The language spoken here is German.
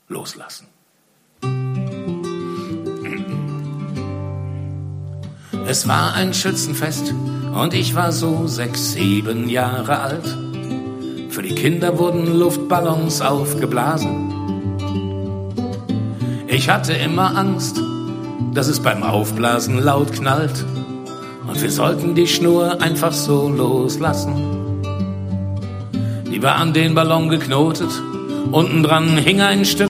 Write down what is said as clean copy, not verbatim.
loslassen. Es war ein Schützenfest und ich war so 6, 7 Jahre alt. Für die Kinder wurden Luftballons aufgeblasen. Ich hatte immer Angst, dass es beim Aufblasen laut knallt und wir sollten die Schnur einfach so loslassen. Die war an den Ballon geknotet, unten dran hing ein Stück